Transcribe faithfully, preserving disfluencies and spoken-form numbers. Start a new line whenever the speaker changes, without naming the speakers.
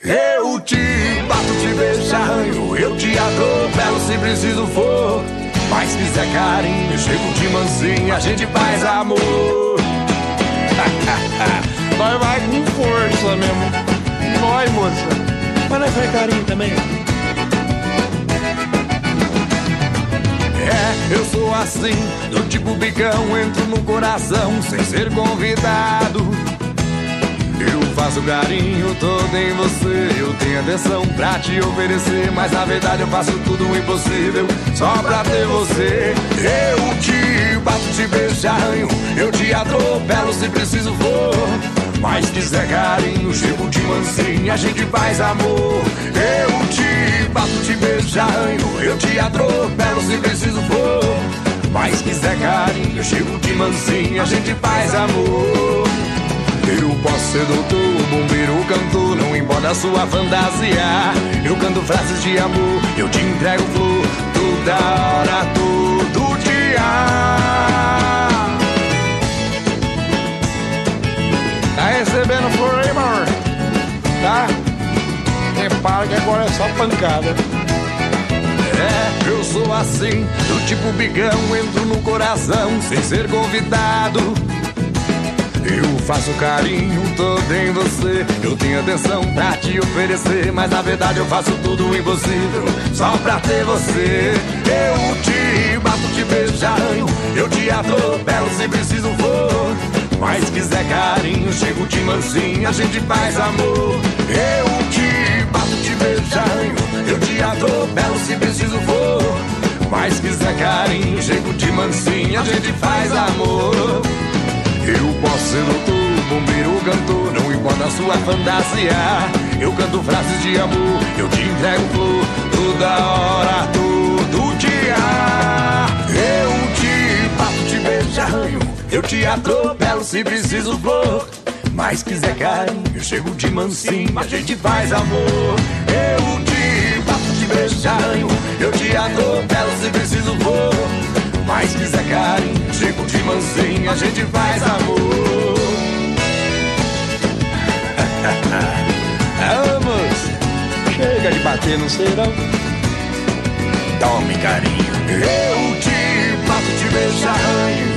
Eu te bato, te beijo, arranho, eu te atropelo se preciso for. Mas quiser carinho, eu chego de mansinho, a gente faz amor.
Nós vai com força mesmo. Vai, moça. Mas nós faz carinho também.
É, eu sou assim, do tipo bicão, entro no coração sem ser convidado. Eu faço carinho todo em você, eu tenho atenção pra te oferecer, mas na verdade eu faço tudo o impossível só pra ter você. Eu te bato, te beijo, arranho, eu te atropelo se preciso for. Mas quiser carinho, chego de mansinho, a gente faz amor. Eu te bato, te beijo, arranho, eu te atropelo se preciso for. Mas quiser carinho, eu chego de mansinho, a gente faz amor. Eu posso ser doutor, bombeiro, cantor, não importa a sua fantasia. Eu canto frases de amor, eu te entrego flor, toda hora, todo dia.
Tá recebendo flor aí, amor? Tá? Repara que agora é só pancada.
É, eu sou assim, do tipo bigão, entro no coração sem ser convidado. Eu faço carinho todo em você, eu tenho atenção pra te oferecer, mas na verdade eu faço tudo o impossível só pra ter você. Eu te bato, te beijo, arranho, eu te atropelo se preciso for. Mas quiser carinho, chego de mansinho, a gente faz amor. Eu te bato, te beijo, arranho, eu te atropelo se preciso for. Mas quiser carinho, chego de mansinho, a gente faz amor. Eu posso ser doutor, bombeiro, cantor, não importa a sua fantasia. Eu canto frases de amor, eu te entrego flor, toda hora, todo dia. Eu te bato, te beijo, arranho, eu te atropelo se preciso for. Mas quiser carinho, eu chego de mansinho, a gente faz amor. Eu te bato, te beijo, arranho, eu te atropelo se preciso for. Mas quiser carinho, chego de mansinho, a gente faz amor.
Vamos! Chega de bater no serão.
Tome carinho. Eu te bato, te beijo, arranho,